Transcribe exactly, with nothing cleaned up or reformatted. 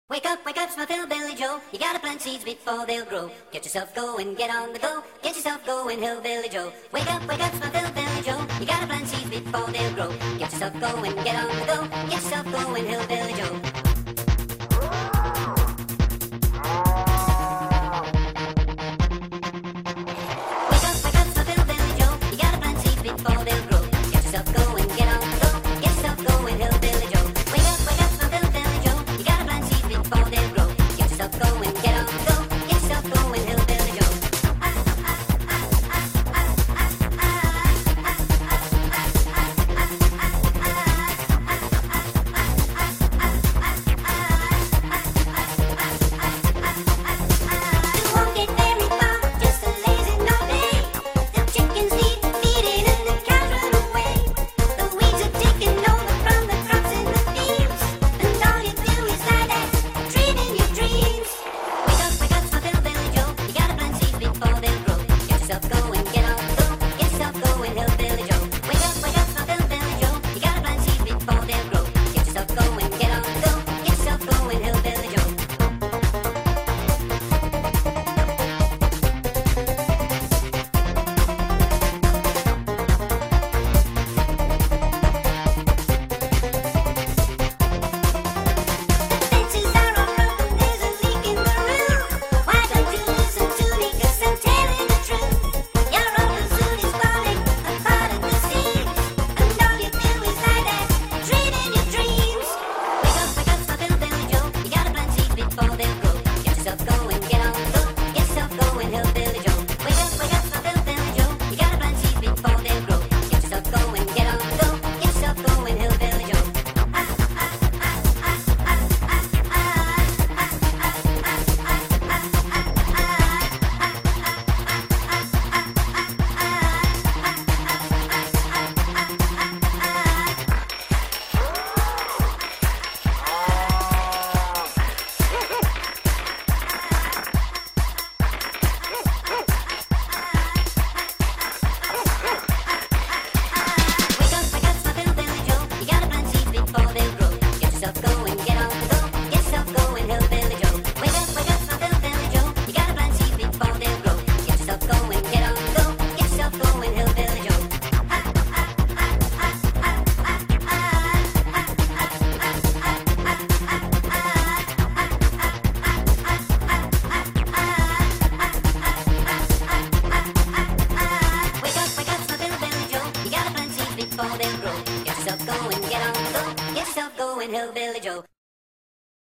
Wake up, wake up, smell Hillbilly Joe. You gotta plant seeds before they'll grow. Get yourself going, get on the go. Get yourself going, Hillbilly Joe. Wake up, wake up, smell Hillbilly Joe. You gotta plant seeds before they'll grow. Get yourself going, get on the go. Get yourself going, Hillbilly Joe. Wake up, wake up, smell Hillbilly Joe. You gotta plant seeds before they'll grow. Get yourself going, get on the go. Get yourself going, Hillbilly Joe. Wake up, wake up, smell Hillbilly Joe. You gotta plant seeds before they'll grow. Get yourself going, get on the go. Get yourself going, Hillbilly Joe. Going, get on the go, get yourself going, Hillbilly.